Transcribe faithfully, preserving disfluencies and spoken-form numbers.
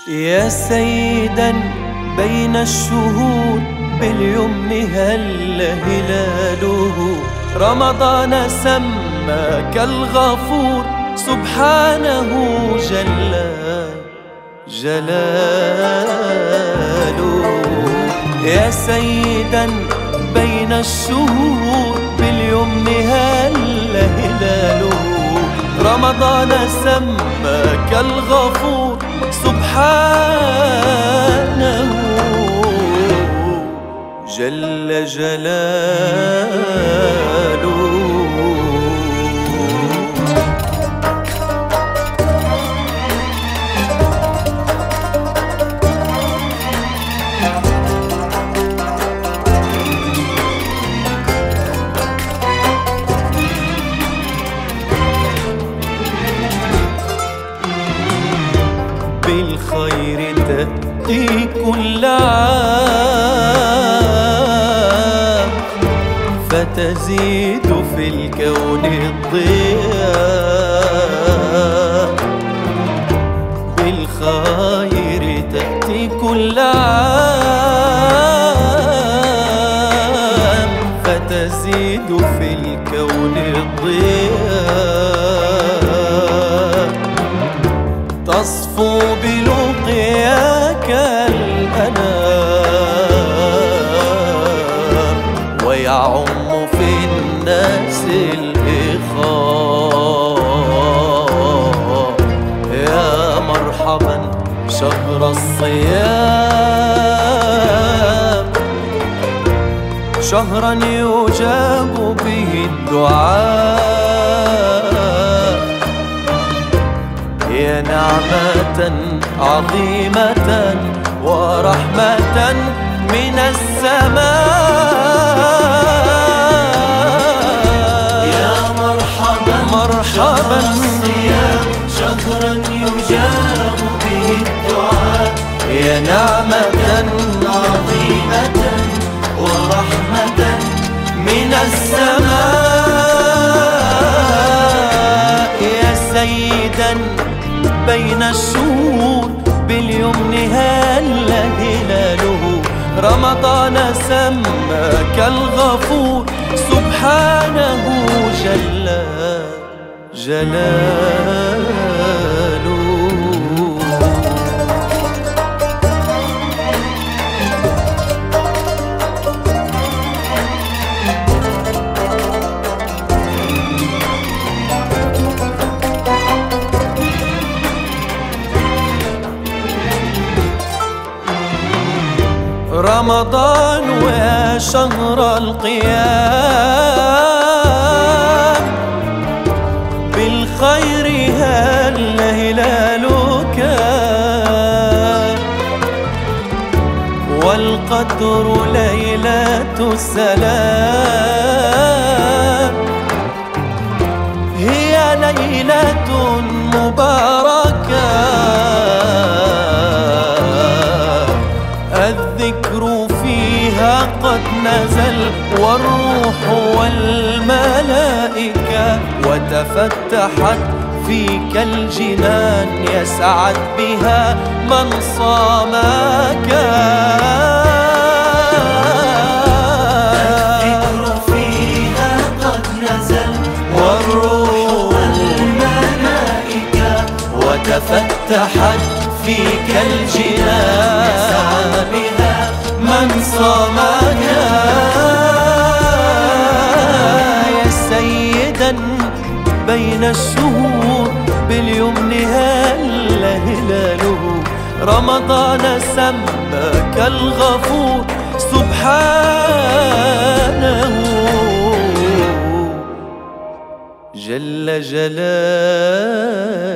يا سيدا بين الشهور باليمن هل هلاله، رمضان سماك الغفور سبحانه جل جلاله. يا سيدا بين الشهور باليمن هل هلاله، رمضان سماك الغفور سبحانه جل جلاله. بالخير تأتي كل عام، فتزيد في الكون الضياء. بالخير تأتي كل عام، فتزيد في الكون الضياء. تصفو بلقياك الأنام، ويعم في الناس الإخاء. يا مرحبا شهر الصيام، شهرا يجاب به الدعاء. يا نعمة عظيمة ورحمة من السماء. يا مرحبا مرحبا الصيام، شهرا يجاب به الدعاء. يا نعمة عظيمة ورحمة من السماء. يا سيدا بين الشهور باليمن هل هلاله، رمضان سماك الغفور سبحانه جل جلاله. رمضان يا شهر القيام، بالخير هل هلالك، والقدر ليلة السلام. هي ليلة مباركة، الذكر فيها قد نزل والروح والملائكة، وتفتحت فيك الجنان يسعد بها من صامك. الذكر فيها قد نزل والروح والملائكة، وتفتحت فيك الجنان بها من صامك. يا سيدا بين الشهور باليمن هل هلاله، رمضان سماك الغفور سبحانه جل جلاله.